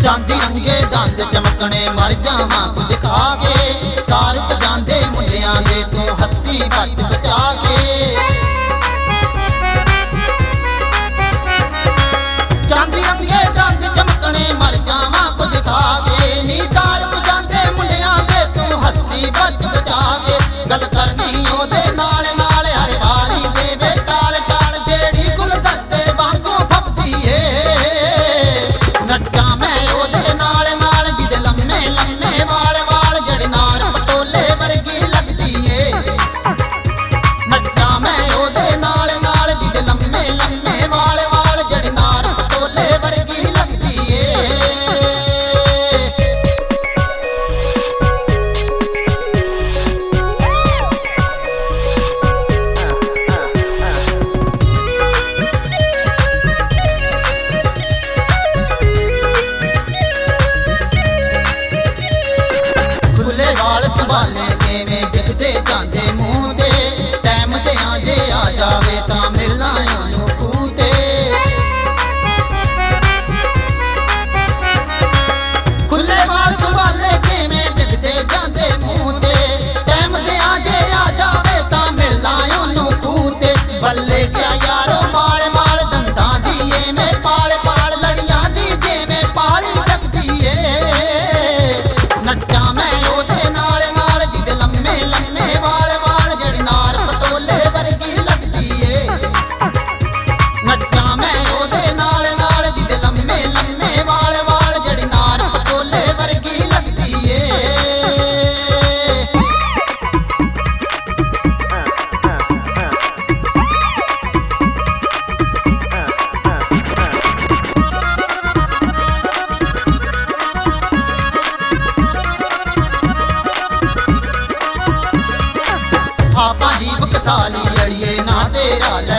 चांदी रंगे दंद चमकने मर जावां कुछ खा के सारुक जांदे मुंडियां दे तू हस्सी बच बचा के चांदी रंगे दंद चमकने मर जावां कुछ खा के नी सारुक जांदे मुंडियां दे तू हस्सी बच बचा के गल करनी ओदे नाल नाल हर वारी दे वे टाल टाल जेड़ी गुलदस्ते वांगू फपदी ए नच्चा मैं ओदे नाल नाल जिदे लम्मे लम्मे वाल वाल जड़ी नार पटोले वर्गी लगदी ए नच्चा मैं ओदे नाल नाल जिदे लम्मे लम्मे वाल वाल जड़ी नार पटोले वर्गी लगदी ए खुले वाल संभाले किवें डिगदे जांदे मूंह ते टाइम ते आजे आ जावे तां मिलना ओनू खूह ते खुले वाल संभाले किवें डिगदे जांदे मूंह ते टाइम ते आजे आ जावे तां मिलना ओनू खूह ते बल्ले क्या यारो माल माल दंदां दी एवें पाल पाल लड़ियां दी जेवें पाली लगदी ए नच्चा मैं ओदे नाल नाल जिदे लम्मे लम्मे वाल वाल जड़ी नार पटोले वर्गी लगदी ए नच्चा मैं ओदे नाल नाल जिदे लम्मे लम्मे वाल वाल जड़ी नार पटोले वर्गी लगदी ए आपा जीव कसाली अड़िए ना तेरा